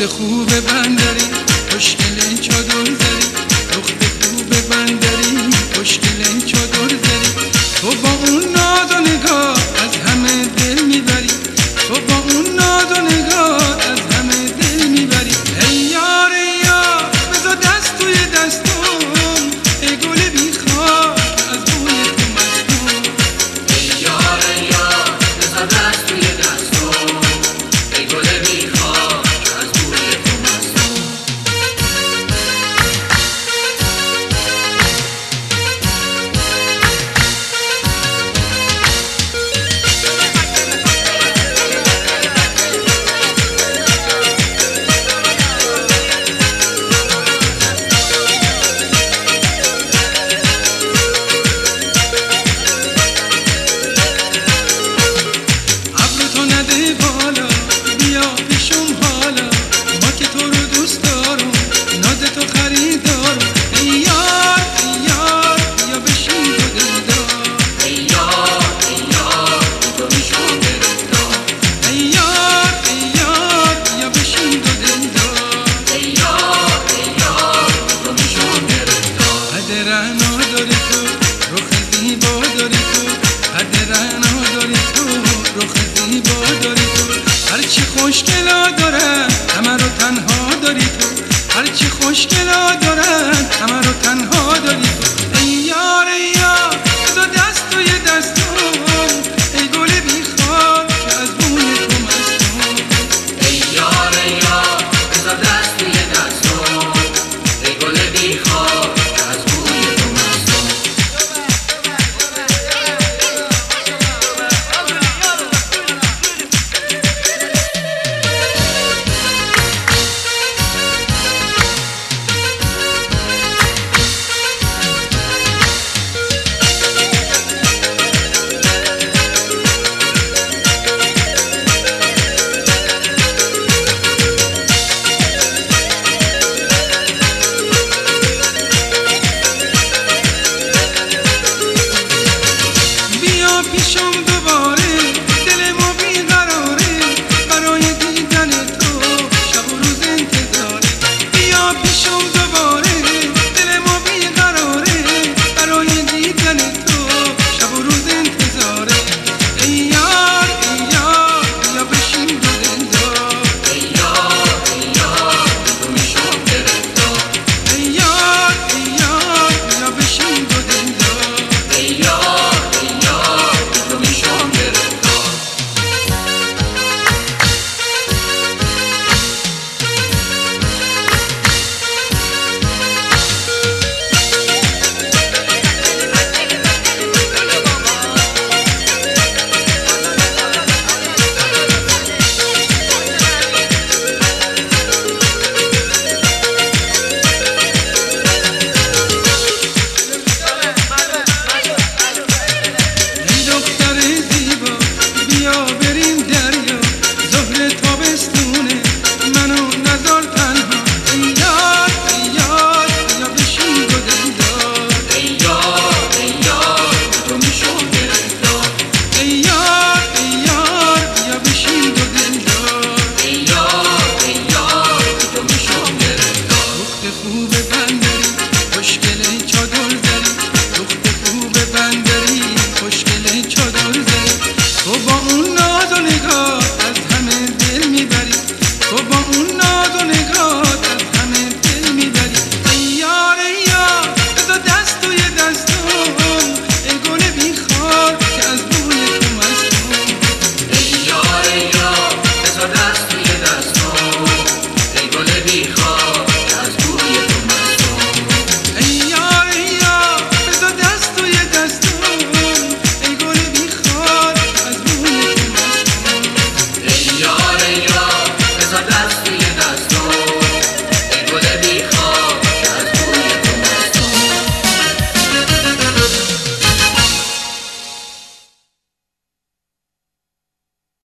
دخت خوب بندری خوشگل چادر زری، دخت خوب بندری خوشگل چادر زری. تو با اون ناز و نگاه از همه دل میبری، تو با اون ناز و نگاه از همه دل میبری. ای یار ای یار بذار دست توی دستم، ای گل بیخواب از بوی تو مستم. ای یار ای یار بذار دست توی دستم، ای گل بیخواب از بوی تو مستم. هرچی خوشگلا داره همه رو تنها داری تو، هرچی خوشگلا